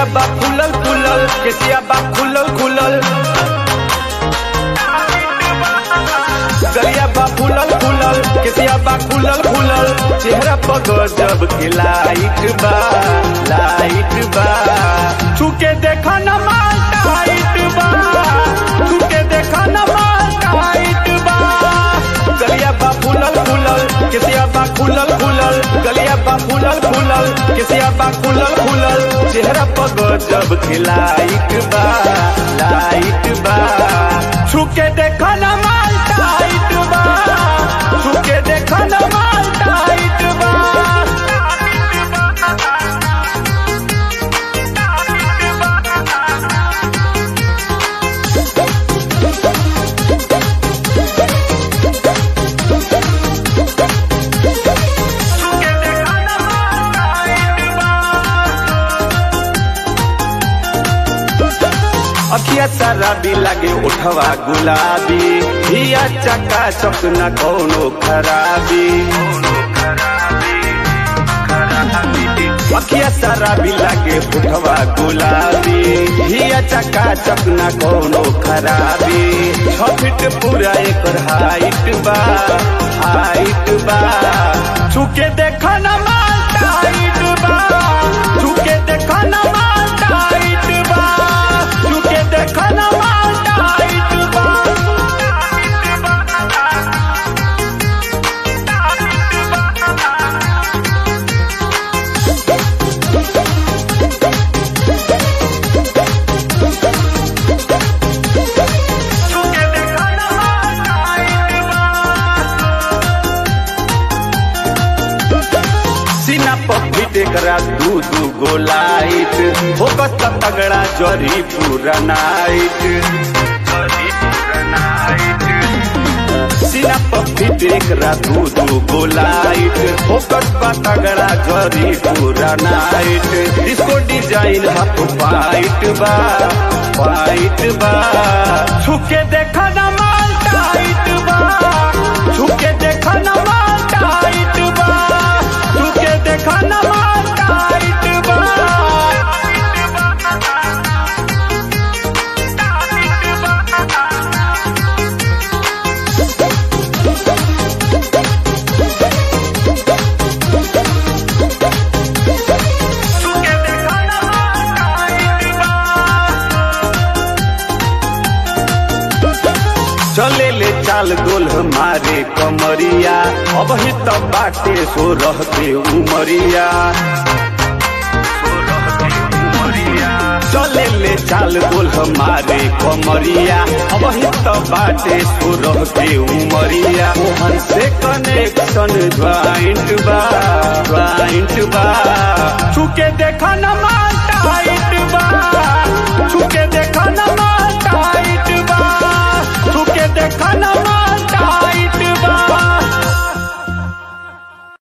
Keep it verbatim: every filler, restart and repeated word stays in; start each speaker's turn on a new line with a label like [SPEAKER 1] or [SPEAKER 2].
[SPEAKER 1] गलिया बा खुलल खुलल केसिया बा खुलल खुलल गलिया बा खुलल खुलल केसिया बा खुलल खुलल चेहरा पर गजब के लाइट बा लाइट बा छुके देखा न माल टाइट बा छुके देखा न माल टाइट बा गलिया बा खुलल खुलल केसिया बा खुलल खुलल गलिया बा खुलल खुलल केसिया बा खुलल खुलल चेहरा पर गजब के लाइट बा लाइट बा छुके देखा न माल टाइट बा छुके देखा न माल टाइट बा अखिया शराबी लागे उठवा गुलाबी हिया चका चक न कोनो खराबी अखिया शराबी लागे उठवा गुलाबी हिया चका चक न कोनो खराबी छ फीट पूरा एकर हाइट बा हाइट बा छुके देखा न माल टाइट बा छुके देखा न माल टाइट बा छुके देखा न माल टाइट बा सीना पफिट करा दू दू गो लाइट होकत तगड़ा जरी पूरा नाइट सीना पफिट करा दू दू गो लाइट होकत तगड़ा जरी पूरा नाइट इसको डिजाइन हाथ फाइट बा फाइट बा छुके देखा न माल टाइट बा छुके देखा न माल टाइट बा छुके देखा न माल टाइट बा चले ले चाल गोल हमारे कमरिया अब ही तब बाटे सो रहते उमरिया चले ले चाल गोल हमारे कमरिया अब ही तब बाटे सो रहते उमरिया मोहन से कनेक्शन ज्वाइंट बा ज्वाइंट बा छुके देखा न माल टाइट